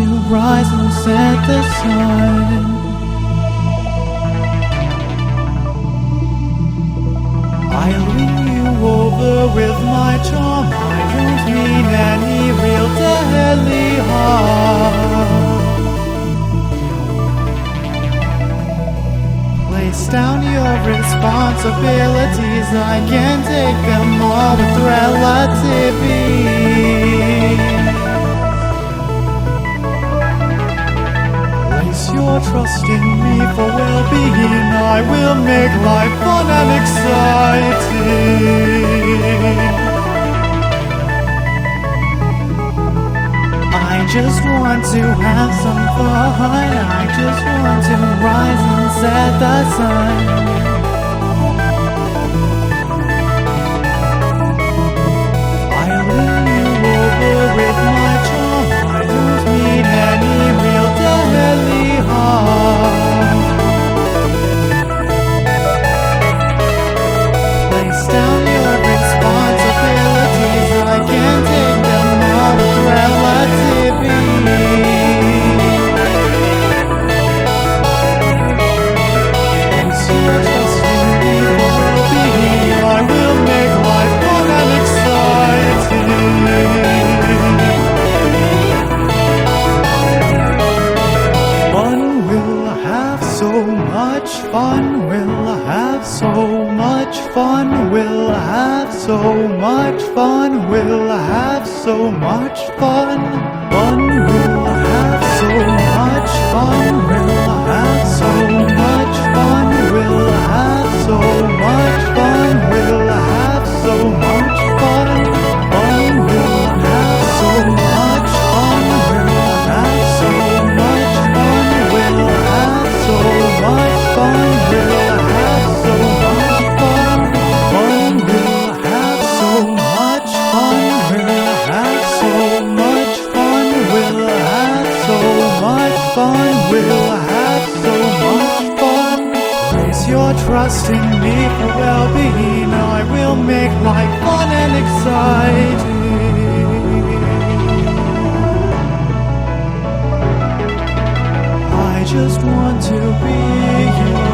to rise and set the sun. I'll win you over with my charm. I don't mean any real deadly harm. Place down your responsibilities. I can take them all with relative ease. Place your trust in me for well-being. I will make life fun and exciting. I just want to have some fun. I just want to rise and set the sun. I'll win you over with my charm. I don't mean any real deadly harm. Place down your responsibilities. I can take them all with relative ease. Place your trust in me for well-being. I will make life fun and exciting. Fun will have so much fun. We'll have so much fun. We'll have so much fun. We'll have so much fun. Fun will have so much fun. We'll have so much fun. We'll have so much fun. We'll have so much fun. Fun will have so much fun. We'll have so much fun. We'll have so much fun. We'll have so much fun. Fun will have so much fun. We'll have so much fun. We'll have so much fun. We'll have so much fun. Place your trust in me for well-being. I will make life fun and exciting. I just want to be you.